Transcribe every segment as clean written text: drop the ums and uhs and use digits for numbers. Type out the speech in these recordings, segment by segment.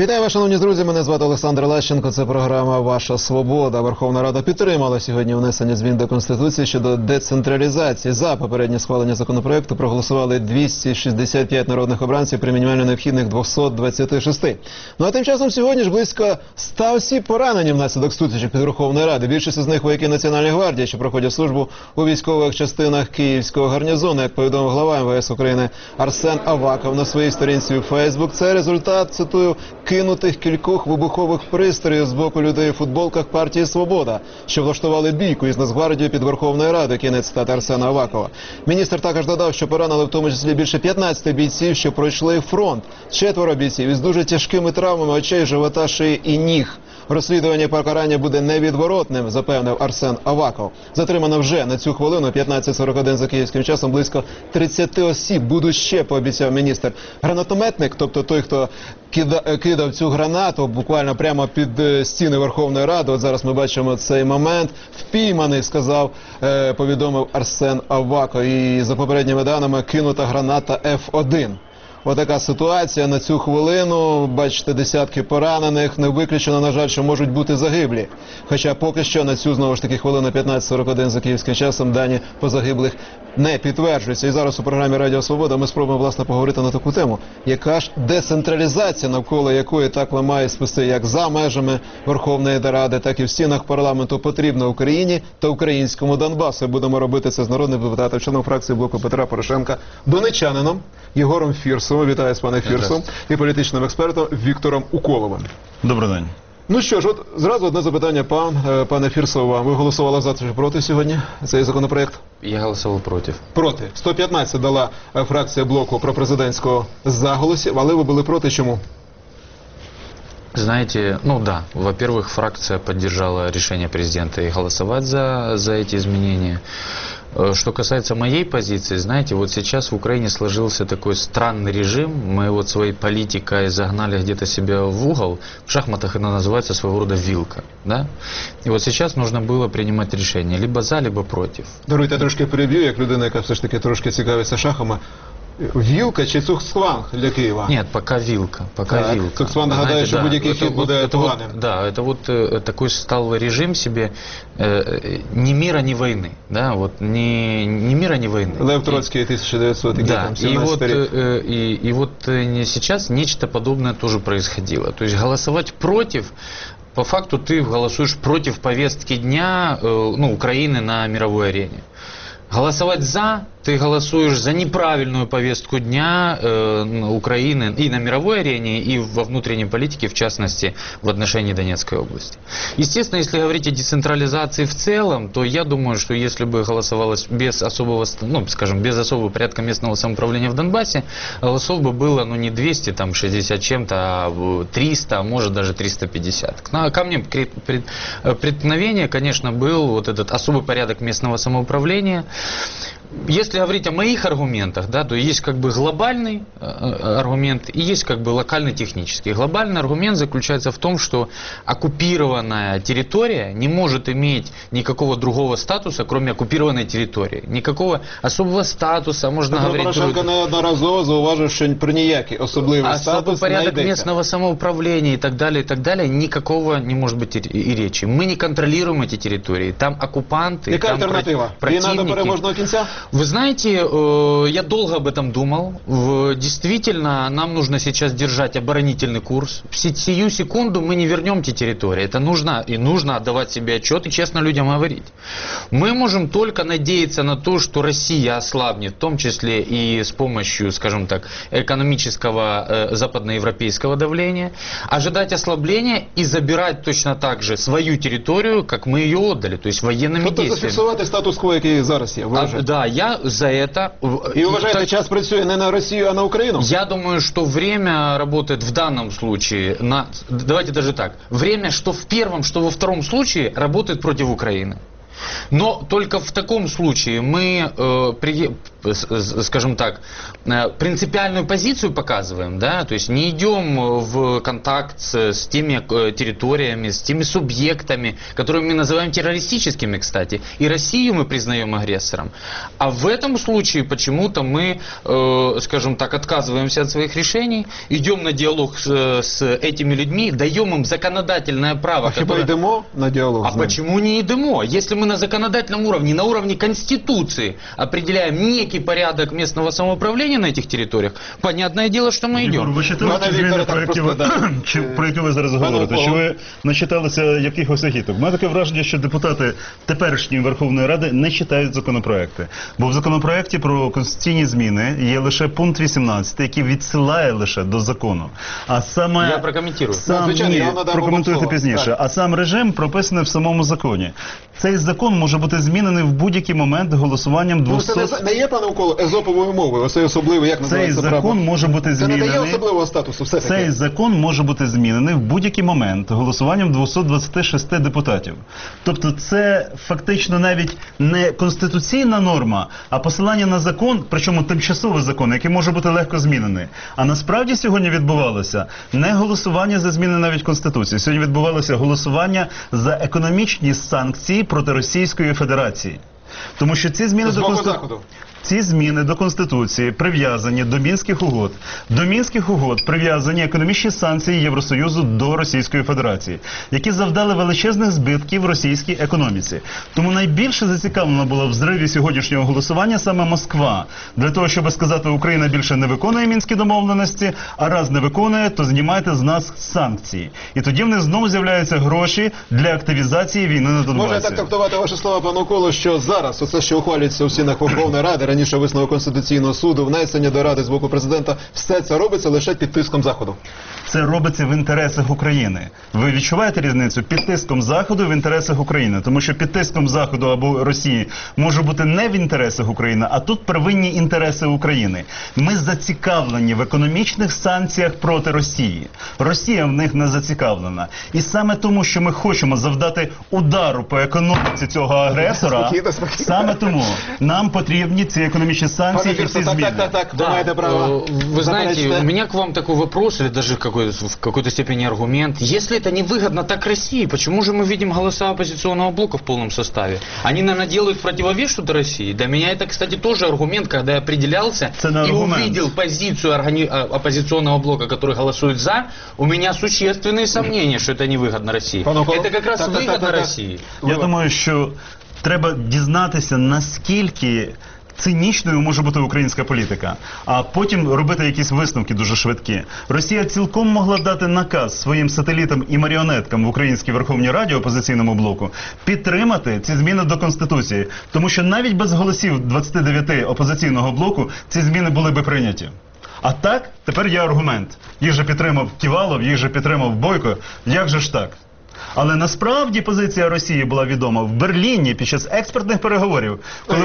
Вітаю вас, шановні друзі, мене звати Олександр Лещенко, це програма «Ваша свобода». Верховна Рада підтримала сьогодні внесення змін до Конституції щодо децентралізації. За попереднє схвалення законопроекту проголосували 265 народних обранців при мінімально необхідних 226. Ну а тим часом сьогодні ж близько 100 осіб поранені внаслідок зустрічі під Верховною Радою. Більшість з них вояки Національної гвардії, що проходять службу у військових частинах Київського гарнізону. Як повідомив глава МВС України Арсен Аваков на своїй сторінці у Фейсбук, це результат, цитую, кинутих кількох вибухових пристроїв з боку людей у футболках партії «Свобода», що влаштували бійку із Нацгвардією під Верховною Радою. Кінець цитати Арсена Авакова. Міністр також додав, що поранили в тому числі більше 15 бійців, що пройшли фронт. 4 бійців із дуже тяжкими травмами очей, живота, шиї і ніг. Розслідування покарання буде невідворотним, запевнив Арсен Аваков. Затримано вже на цю хвилину 15:41 за київським часом близько 30 осіб. Будуть ще, пообіцяв міністр. Гранатометник, тобто той, хто кидав цю гранату буквально прямо під стіни Верховної Ради, от зараз ми бачимо цей момент, впійманий, сказав, повідомив Арсен Аваков. І за попередніми даними кинута граната F1. Отака ситуація на цю хвилину. Бачите, десятки поранених. Не виключено, на жаль, що можуть бути загиблі. Хоча поки що на цю, знову ж таки, хвилину 15:41 за київським часом дані по загиблих не підтверджуються. І зараз у програмі «Радіо Свобода» ми спробуємо, власне, поговорити на таку тему. Яка ж децентралізація, навколо якої так ламає списи як за межами Верховної Ради, так і в стінах парламенту потрібна Україні та українському Донбасу. Будемо робити це з народним депутатом, членом фракції Блоку Петра Порошенка, донеччанином Єгором Фірсом. Вітаю з пане Фірсом. І політичним експертом Віктором Уколовим. Добрий день. Ну що ж, от зразу одне запитання, пане Фірсов, вам. Ви голосували за чи проти сьогодні цей законопроект? Я голосував проти. Проти. 115 дала фракція Блоку пропрезидентського за голосів, але ви були проти. Чому? Знаете, ну да, во-первых, фракция поддержала решение президента и голосовать за эти изменения. Что касается моей позиции, знаете, вот сейчас в Украине сложился такой странный режим. Мы вот своей политикой загнали где-то себя в угол. В шахматах это называется своего рода вилка. Да? И вот сейчас нужно было принимать решение. Либо за, либо против. Даруйте, трошки переб'ю, як людина, яка все ж таки трошки цікавиться шахами. Вілка чи Цукцванг для Києва? Нет, пока вилка. Пока вилка. Цукцванг нагадає, що будь-який хід буде поганим. Да, это вот такой стал режим себе ни мира, ни войны. Да, вот ни мира, ни войны. Лев Троцкий, 1917 да, и вот сейчас нечто подобное тоже происходило. То есть голосовать против, по факту ты голосуешь против повестки дня Украины на мировой арене. Голосовать за, ты голосуешь за неправильную повестку дня Украины и на мировой арене, и во внутренней политике, в частности, в отношении Донецкой области. Естественно, если говорить о децентрализации в целом, то я думаю, что если бы голосовалось без особого, без особого порядка местного самоуправления в Донбассе, голосов бы было, не 260 чем-то, а 300, а может даже 350. Камнем преткновения, конечно, был вот этот особый порядок местного самоуправления. Если говорить о моих аргументах, да, то есть как бы глобальный аргумент и есть как бы локальный технический. Глобальный аргумент заключается в том, что оккупированная территория не может иметь никакого другого статуса, кроме оккупированной территории. Никакого особого статуса, можно говорить... Порошенко неодноразово зауважив, що про ніякий особливий статус не йдеться. Порядок местного самоуправления и так далее, никакого не может быть и речи. Мы не контролируем эти территории. Там оккупанты, Яка там альтернатива? противники. Війна до переможного кінця? Вы знаете, я долго об этом думал. Действительно, нам нужно сейчас держать оборонительный курс. В сию секунду мы не вернем те территории. Это нужно отдавать себе отчет и честно людям говорить. Мы можем только надеяться на то, что Россия ослабнет, в том числе и с помощью, скажем так, экономического западноевропейского давления, ожидать ослабления и забирать точно так же свою территорию, как мы ее отдали, то есть военными действиями. Тобто зафіксувати статус-кво, який зараз є. Да, я за это... И вважаете, час працює не на Россию, а на Украину? Я думаю, что время работает в данном случае давайте даже так. Время, что в первом, что во втором случае, работает против Украины. Но только в таком случае мы скажем так, принципиальную позицию показываем, да, то есть не идем в контакт с теми территориями, с теми субъектами, которые мы называем террористическими, кстати, и Россию мы признаем агрессором. А в этом случае почему-то мы, скажем так, отказываемся от своих решений, идем на диалог с этими людьми, даем им законодательное право. А хіба йдемо на діалог? А почему не идемо? Если мы на законодательном уровне, на уровне Конституции определяем некий порядок местного самоуправления на этих территориях, понятное дело, что мы идем. Ви читали ці зміни, про які ви зараз говорите? Чи ви начиталися якихось агіток? У мене таке враження, що депутати теперішньої Верховної Ради не читають законопроекти. Бо в законопроекті про конституційні зміни є лише пункт 18, який відсилає лише до закону. А саме... Я прокоментирую. Звичайно, я вам надам прокоментуйте слово. пізніше. Так. А сам режим прописаний в самому законі. Цей закон може бути змінений в будь-який момент голосуванням Ну, 200... це не є, пане Миколо, езоповою мовою, оцей особливий, як Цей називається право? закон може бути Це змінений... не дає особливого статусу, все-таки. Цей закон може бути змінений в будь-який момент голосуванням 226 депутатів. Тобто це фактично навіть не конституційна норма, а посилання на закон, причому тимчасовий закон, який може бути легко змінений. А насправді сьогодні відбувалося не голосування за зміни навіть Конституції. Сьогодні відбувалося голосування за економічні санкції проти Російської Федерації. Тому що ці зміни З до боку Конституції... Заходу. Ці зміни до Конституції прив'язані до Мінських угод. До Мінських угод прив'язані економічні санкції Євросоюзу до Російської Федерації, які завдали величезних збитків російській економіці. Тому найбільше зацікавлена була в зриві сьогоднішнього голосування саме Москва. Для того, щоб сказати, Україна більше не виконує Мінські домовленості, а раз не виконує, то знімайте з нас санкції. І тоді в них знову з'являються гроші для активізації війни на Донбасі. Можна так трактувати ваші слова, пане Миколо, що зараз оце, що ухвалюється у стінах Верховної Ради, раніше висновок Конституційного суду, внесення до Ради з боку президента, все це робиться лише під тиском Заходу. Це робиться в інтересах України. Ви відчуваєте різницю? Під тиском Заходу в інтересах України. Тому що під тиском Заходу або Росії може бути не в інтересах України, а тут первинні інтереси України. Ми зацікавлені в економічних санкціях проти Росії. Росія в них не зацікавлена. І саме тому, що ми хочемо завдати удару по економіці цього агресора, Спокійно. саме тому нам потрібні ці економічні санкції і ці зміни. Так, ви маєте право. Вы знаете, Заперечте. у меня к вам такой вопрос, или даже в какой-то степени аргумент. Если это невыгодно так России, почему же мы видим голоса оппозиционного блока в полном составе? Они, наверное, делают противовес что-то России. Для меня это, кстати, тоже аргумент, когда я определялся и увидел позицию оппозиционного блока, который голосует за, у меня существенные сомнения, что это невыгодно России. Это как раз выгодно России. Я думаю, що треба дізнатися, наскільки цинічною може бути українська політика, а потім робити якісь висновки дуже швидкі. Росія цілком могла дати наказ своїм сателітам і маріонеткам в Українській Верховній Раді, опозиційному блоку, підтримати ці зміни до Конституції. Тому що навіть без голосів 29 опозиційного блоку ці зміни були би прийняті. А так, тепер є аргумент. Їх же підтримав Ківалов, їх же підтримав Бойко. Як же ж так? Але насправді позиція Росії була відома в Берліні під час експертних переговорів,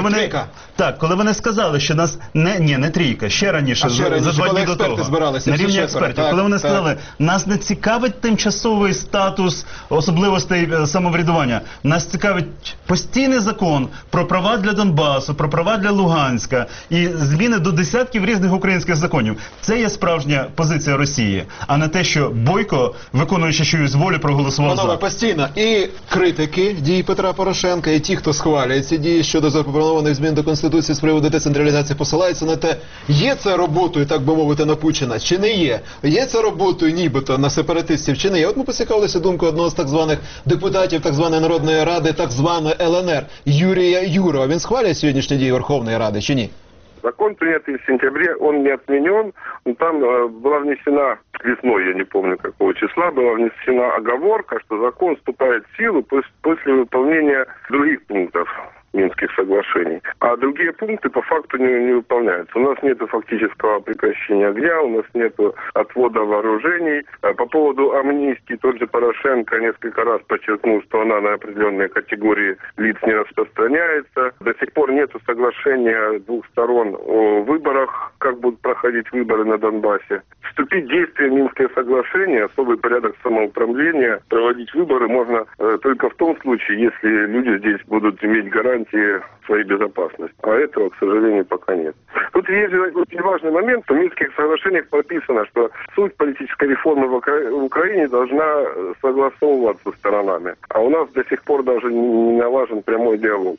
коли вони сказали, що нас не трійка, ще раніше, за 2 дні до того, на рівні експертів, коли вони сказали, нас не цікавить тимчасовий статус особливостей самоврядування, нас цікавить постійний закон про права для Донбасу, про права для Луганська і зміни до десятків різних українських законів. Це є справжня позиція Росії, а не те, що Бойко, виконуючи чиюсь волю, проголосував за. Постійно і критики дій Петра Порошенка, і ті, хто схвалює ці дії щодо запропонованих змін до Конституції з приводу децентралізації, посилаються на те, є це роботою, так би мовити, на Путіна, чи не є. Є це роботою нібито на сепаратистів, чи не є. От ми поцікавилися думкою одного з так званих депутатів так званої Народної Ради, так званої ЛНР, Юрія Юрова. Він схвалює сьогоднішні дії Верховної Ради, чи ні? Закон, принятый в сентябре, он не отменен. Там была внесена весной, я не помню какого числа, была внесена оговорка, что закон вступает в силу после выполнения других пунктов Минских соглашений. А другие пункты по факту не выполняются. У нас нет фактического прекращения огня, у нас нет отвода вооружений. По поводу амнистии, тот же Порошенко несколько раз подчеркнул, что она на определенные категории лиц не распространяется. До сих пор нет соглашения двух сторон о выборах, как будут проходить выборы на Донбассе. Вступить в действие Минское соглашение, особый порядок самоуправления, проводить выборы можно только в том случае, если люди здесь будут иметь гарантию гарантии своей безопасности. А этого, к сожалению, пока нет. Тут есть очень важный момент, что в Минских соглашениях прописано, что суть политической реформы в Украине должна согласовываться сторонами. А у нас до сих пор даже не налажен прямой диалог.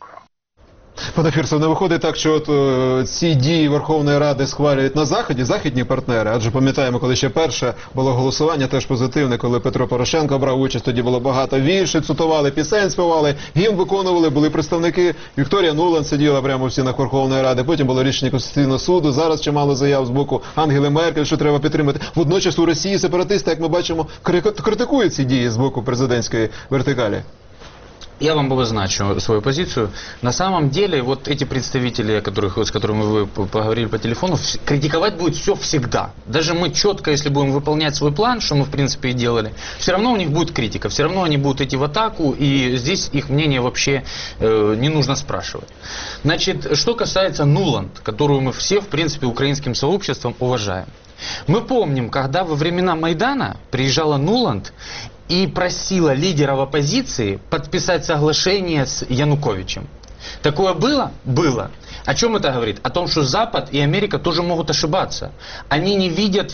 Пане Фірсов, не виходить так, що от ці дії Верховної Ради схвалюють на Заході, західні партнери, адже пам'ятаємо, коли ще перше було голосування, теж позитивне, коли Петро Порошенко брав участь, тоді було багато віршів, цитували, пісень співали, гімн виконували, були представники, Вікторія Нуланд сиділа прямо в стінах Верховної Ради, потім було рішення Конституційного суду, зараз чимало заяв з боку Ангели Меркель, що треба підтримати. Водночас у Росії сепаратисти, як ми бачимо, критикують ці дії з боку президентської вертикалі. Я вам обозначу свою позицию. На самом деле, вот эти представители, с которыми вы поговорили по телефону, критиковать будет все всегда. Даже мы четко, если будем выполнять свой план, что мы в принципе и делали, все равно у них будет критика, все равно они будут идти в атаку, и здесь их мнение вообще не нужно спрашивать. Значит, что касается Нуланд, которую мы все, в принципе, украинским сообществом уважаем. Мы помним, когда во времена Майдана приезжала Нуланд и просила лидеров оппозиции подписать соглашение с Януковичем. Такое было? Было. О чем это говорит? О том, что Запад и Америка тоже могут ошибаться. Они не видят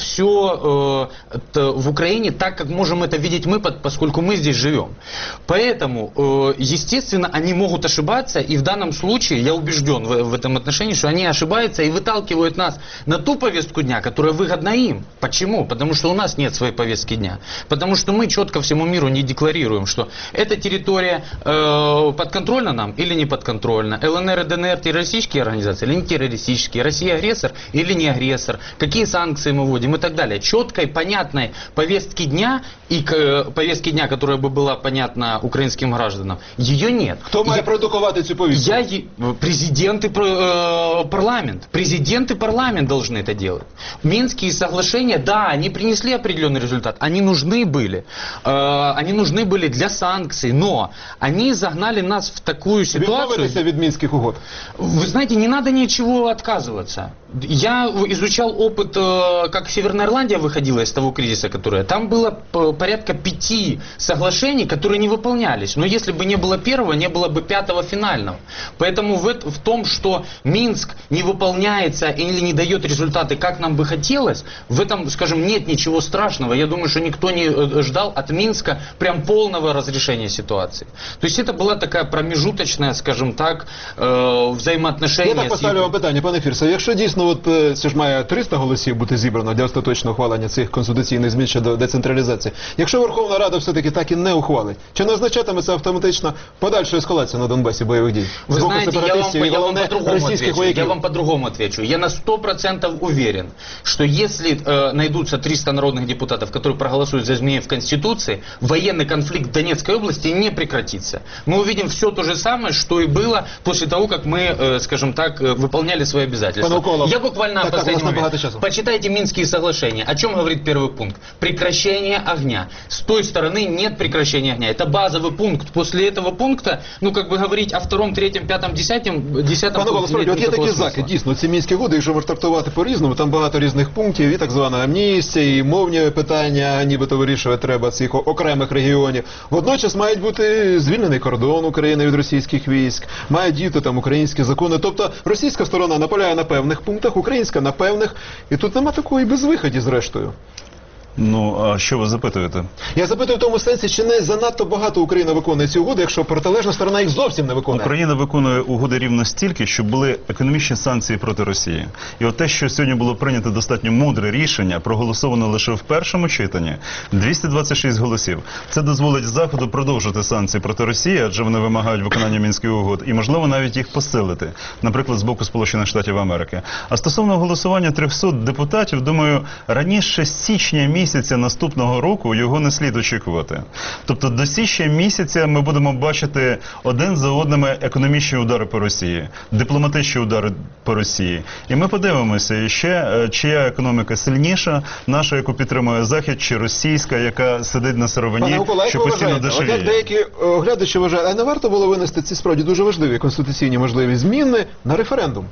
все в Украине так, как можем это видеть мы, поскольку мы здесь живем. Поэтому, естественно, они могут ошибаться, и в данном случае, я убежден в этом отношении, что они ошибаются и выталкивают нас на ту повестку дня, которая выгодна им. Почему? Потому что у нас нет своей повестки дня. Потому что мы четко всему миру не декларируем, что эта территория подконтрольна нам или не подконтрольна. ЛНР и ДНР террористические организации или не террористические, Россия агрессор или не агрессор, какие санкции мы вводим и так далее. Четкой, понятной повестки дня и повестки дня, которая бы была понятна украинским гражданам, ее нет. Кто має продукувати цю повістку? Президент и парламент. Президент и парламент должны это делать. Минские соглашения, да, они принесли определенный результат. Они нужны были. Они нужны были для санкций, но они загнали нас в такую ситуацию... Відмовилися від Мінських угод. Вы знаете, не надо ничего отказываться. Я изучал опыт, как Северная Ирландия выходила из того кризиса, который... Там было порядка 5 соглашений, которые не выполнялись. Но если бы не было первого, не было бы 5-го финального. Поэтому в том, что Минск не выполняется или не дает результаты, как нам бы хотелось, в этом, скажем, нет ничего страшного. Я думаю, что никто не ждал от Минска прям полного разрешения ситуации. То есть это была такая промежуточная, скажем так, взаємоотношення. Я так поставлю вам питання, пане Фірсов. Якщо дійсно, це ж має 300 голосів бути зібрано для остаточного ухвалення цих конституційних змін щодо децентралізації. Якщо Верховна Рада все-таки так і не ухвалить, чи не означатиме це автоматично подальшу ескалацію на Донбасі бойових дій? Вы знаете, я вам по-другому отвечу. Я на 100% уверен, что если найдутся 300 народных депутатов, которые проголосуют за изменения в Конституции, военный конфликт в Донецкой области не прекратится. Мы увидим все то же самое, что и было после того, как мы, скажем так, выполняли свои обязательства. Я буквально в последний момент. Почитайте Минские соглашения. О чем говорит первый пункт? Прекращение огня. С той стороны нет прекращения огня. Это базовый пункт. После этого пункта, ну, как бы говорить о втором, третьем, пятом, десятом Пане Голос, от є такі закид, дійсно, ці Мінські угоди, якщо можна трактувати по-різному, там багато різних пунктів, і так звана амністія, і мовні питання, нібито вирішувати треба цих окремих регіонів. Водночас мають бути звільнений кордон України від російських військ, мають діяти там українські закони. Тобто російська сторона наполягає на певних пунктах, українська на певних, і тут нема такої безвиході зрештою. Ну, а що ви запитуєте? Я запитую в тому сенсі, чи не занадто багато Україна виконує ці угоди, якщо протилежна сторона їх зовсім не виконує? Україна виконує угоди рівно стільки, щоб були економічні санкції проти Росії. І от те, що сьогодні було прийнято достатньо мудре рішення, проголосовано лише в першому читанні, 226 голосів. Це дозволить Заходу продовжити санкції проти Росії, адже вони вимагають виконання Мінських угод, і, можливо, навіть їх посилити, наприклад, з боку Сполучених Штатів Америки. А стосовно голосування 300 депутатів, думаю, раніше січня місяця наступного року його не слід очікувати. Тобто до січня місяця ми будемо бачити один за одними економічні удари по Росії, дипломатичні удари по Росії. І ми подивимося ще, чия економіка сильніша, наша, яку підтримує Захід, чи російська, яка сидить на сировині, що постійно дешевіє. От як деякі оглядачі вважають, а не варто було винести ці справді дуже важливі конституційні можливі зміни на референдум?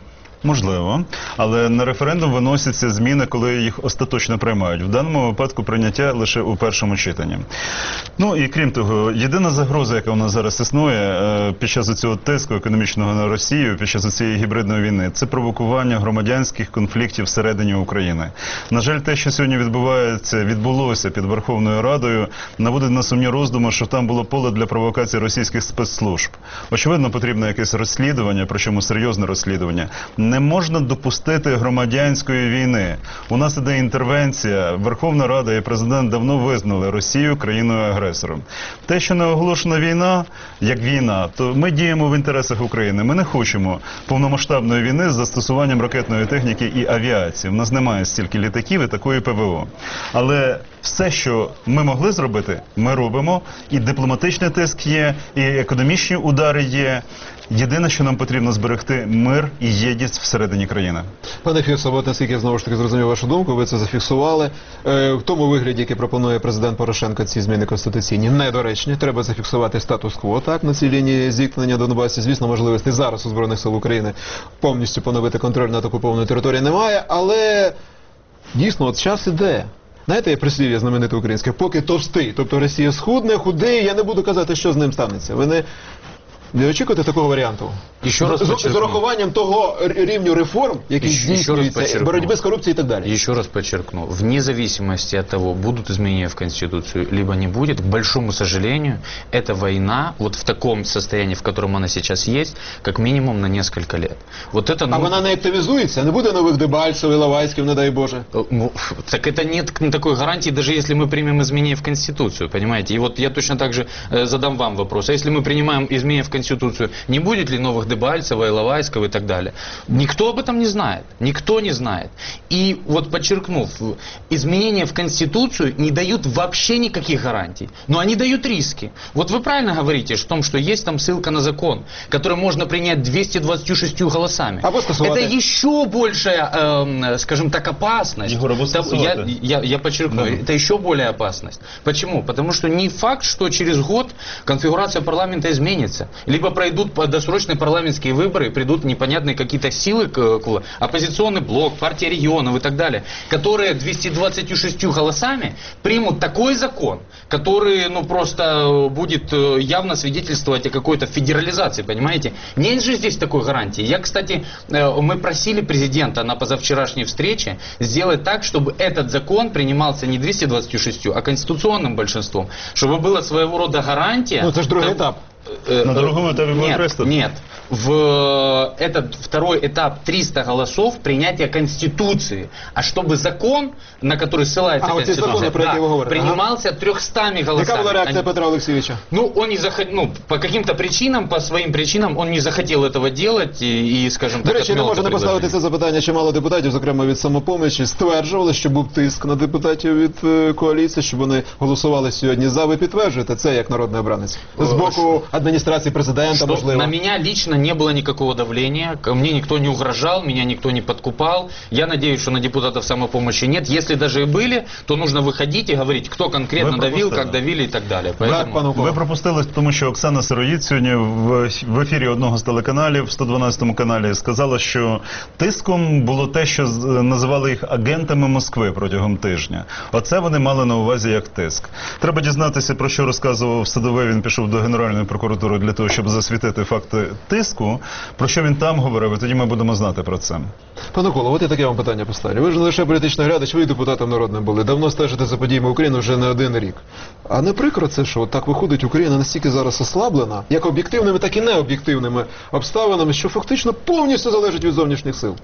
Можливо, але на референдум виносяться зміни, коли їх остаточно приймають. В даному випадку прийняття лише у першому читанні. Ну і крім того, єдина загроза, яка у нас зараз існує під час цього тиску економічного на Росію, під час цієї гібридної війни, це провокування громадянських конфліктів всередині України. На жаль, те, що сьогодні відбулося під Верховною Радою, наводить на сумні роздуми, що там було поле для провокації російських спецслужб. Очевидно, потрібно якесь розслідування, причому серйозне розслідування. Не можна допустити громадянської війни. У нас іде інтервенція. Верховна Рада і президент давно визнали Росію країною-агресором. Те, що не оголошена війна, як війна, то ми діємо в інтересах України. Ми не хочемо повномасштабної війни з застосуванням ракетної техніки і авіації. У нас немає стільки літаків і такої ПВО. Але все, що ми могли зробити, ми робимо. І дипломатичний тиск є, і економічні удари є. Єдине, що нам потрібно зберегти – мир і єдність всередині країни. Пане Фірсо, от наскільки я знову ж таки зрозумів вашу думку, ви це зафіксували. В тому вигляді, який пропонує президент Порошенко, ці зміни конституційні недоречні. Треба зафіксувати статус-кво, так, на цій лінії зіткнення Донбасі. Звісно, можливості зараз у Збройних сил України повністю поновити контроль над окупованою територією немає, але дійсно, от час іде. Знаєте, є прислів'я знамените українське, поки товстий, тобто Росія схудне, худий, я не буду казати, що з ним станеться. Ви не очікуєте такого варіанту? З урахуванням того рівню реформ, які здійснюються, боротьби з корупцією і так далі. Еще раз подчеркну, вне зависимости от того, будут изменения в Конституцию, либо не будет, к большому сожалению, эта война, вот в таком состоянии, в котором она сейчас есть, как минимум на несколько лет. Вот это, А вона не активізується? Не буде нових Дебальцев, Іловайськів, не дай Боже? Так это нет такой гарантии, даже если мы примем изменения в Конституцию, понимаете? И вот я точно так же задам вам вопрос. А если мы принимаем изменения в Конституцию, не будет ли новых Дебальцева, Иловайского и так далее? Никто об этом не знает. Никто не знает. И вот подчеркнув, изменения в Конституцию не дают вообще никаких гарантий. Но они дают риски. Вот вы правильно говорите о том, что есть там ссылка на закон, который можно принять 226 голосами. Это еще большая, скажем так, опасность. Я подчеркну, это еще более опасность. Почему? Потому что не факт, что через год конфигурация парламента изменится. Либо пройдут досрочные парламентские выборы, придут непонятные какие-то силы, оппозиционный блок, партия регионов и так далее, которые 226 голосами примут такой закон, который, ну, просто будет явно свидетельствовать о какой-то федерализации, понимаете? Нет же здесь такой гарантии. Я, кстати, мы просили президента на позавчерашней встрече сделать так, чтобы этот закон принимался не 226, а конституционным большинством, чтобы была своего рода гарантия. Ну, это же другой этап. На другом этапе будет просто? Нет. В этот второй этап 300 голосов принятия Конституции. А чтобы закон, на который ссылается Конституция, принимался 300 голосами. Яка була реакція Петра Олексійовича? Ну, он не захотел, по каким-то причинам, по своим причинам, он не захотел этого делать и скажем так, до речі, не можна не поставити це запитання. Чимало депутатів, зокрема від «Самопомочі», стверджували, що був тиск на депутатів від коаліції, щоб вони голосували сьогодні за. Ви підтверджуєте це як народний обранець? З боку администрации президента, можливо. На меня лично не было никакого давления, ко мне никто не угрожал, меня никто не подкупал. Я надеюсь, что на депутатов самопомощи нет. Если даже и были, то нужно выходить и говорить, кто конкретно давил, как давили и так далее. Поэтому... Ви пропустили, тому що Оксана Сироїд сьогодні в ефірі одного з телеканалів, 112-му каналі, сказала, що тиском було те, що називали їх агентами Москви протягом тижня. Оце вони мали на увазі як тиск. Треба дізнатися, про що розказував Садовий. Він пішов до Генеральної прокуратури для того, щоб засвітити факти тиску. Про що він там говорив, і тоді ми будемо знати про це. Пане Коло, от я таке вам питання поставлю. Ви ж не лише політичний глядач, ви і депутатом народним були. Давно стежите за подіями України вже не один рік. А не прикро це, що так виходить, Україна настільки зараз ослаблена, як об'єктивними, так і необ'єктивними обставинами, що фактично повністю залежить від зовнішніх сил?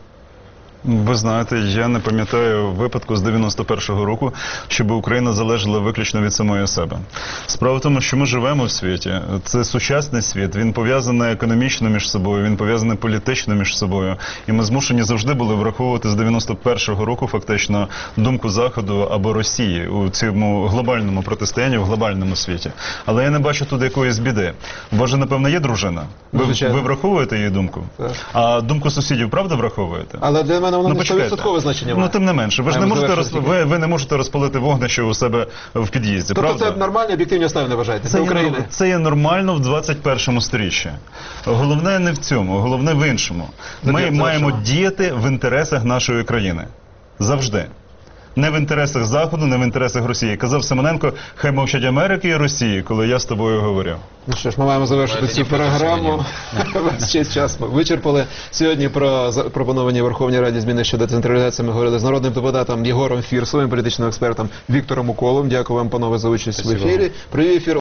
Ви знаєте, я не пам'ятаю випадку з 91-го року, щоб Україна залежала виключно від самої себе. Справа в тому, що ми живемо в світі. Це сучасний світ, він пов'язаний економічно між собою, він пов'язаний політично між собою. І ми змушені завжди були враховувати з 91-го року фактично думку Заходу або Росії у цьому глобальному протистоянні, в глобальному світі. Але я не бачу тут якоїсь біди. У вас же, напевно, є дружина? Ви враховуєте її думку? Так. А думку сусідів правда враховуєте? Але для мене мене воно не почекайте. 100% значення має. Ну, тим не менше, ви ж не Маємо можете, завершити ви не можете розпалити вогнище у себе в під'їзді, Тобто правда? це нормальні об'єктивні обставини вважаєте? Це України? Це є нормально в 21 сторіччі. Головне не в цьому, головне в іншому. Так, Ми як маємо завершимо? діяти в інтересах нашої країни. Завжди. Не в інтересах Заходу, не в інтересах Росії. Казав Симоненко, хай мовчать Америки і Росії, коли я з тобою говорив. Ну що ж, ми маємо завершити Давайте цю не програму. Весь честь час ми вичерпали. Сьогодні про запропоновані Верховній Раді зміни щодо децентралізації ми говорили з народним депутатом Єгором Фірсовим, політичним експертом Віктором Уколом. Дякую вам, панове, за участь в Спасибо. ефірі. Привів ефір